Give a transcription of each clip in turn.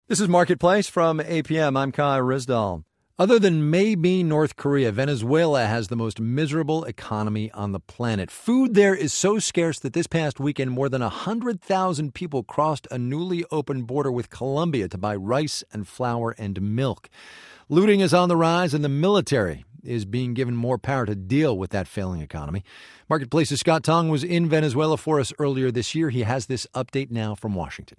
This is Marketplace from APM. I'm Kai Rizdal. Other than maybe North Korea, Venezuela has the most miserable economy on the planet. Food there is so scarce that this past weekend, more than 100,000 people crossed a newly opened border with Colombia to buy rice and flour and milk. Looting is on the rise, and the military is being given more power to deal with that failing economy. Marketplace's Scott Tong was in Venezuela for us earlier this year. He has this update now from Washington.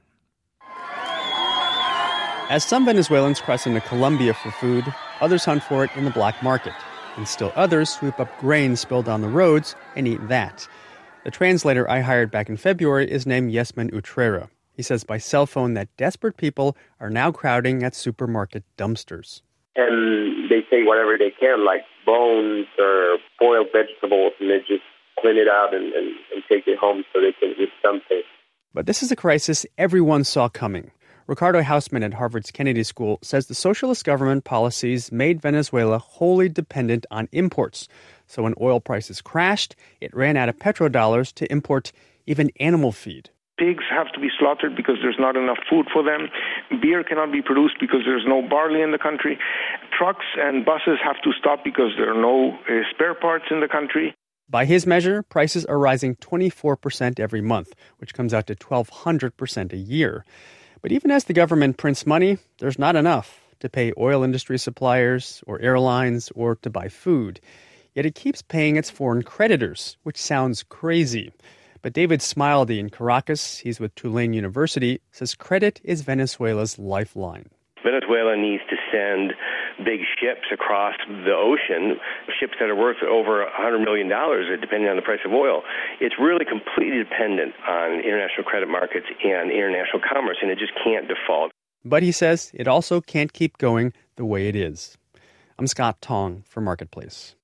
As some Venezuelans cross into Colombia for food, others hunt for it in the black market. And still others swoop up grain spilled on the roads and eat that. The translator I hired back in February is named Yesman Utrera. He says by cell phone that desperate people are now crowding at supermarket dumpsters. And they take whatever they can, like bones or boiled vegetables, and they just clean it out and take it home so they can eat something. But this is a crisis everyone saw coming. Ricardo Hausman at Harvard's Kennedy School says the socialist government policies made Venezuela wholly dependent on imports. So when oil prices crashed, it ran out of petrodollars to import even animal feed. Pigs have to be slaughtered because there's not enough food for them. Beer cannot be produced because there's no barley in the country. Trucks and buses have to stop because there are no spare parts in the country. By his measure, prices are rising 24% every month, which comes out to 1,200% a year. But even as the government prints money, there's not enough to pay oil industry suppliers or airlines or to buy food. Yet it keeps paying its foreign creditors, which sounds crazy. But David Smiley in Caracas, he's with Tulane University, says credit is Venezuela's lifeline. Venezuela needs to send big ships across the ocean, ships that are worth over $100 million, depending on the price of oil. It's really completely dependent on international credit markets and international commerce, and it just can't default. But he says it also can't keep going the way it is. I'm Scott Tong for Marketplace.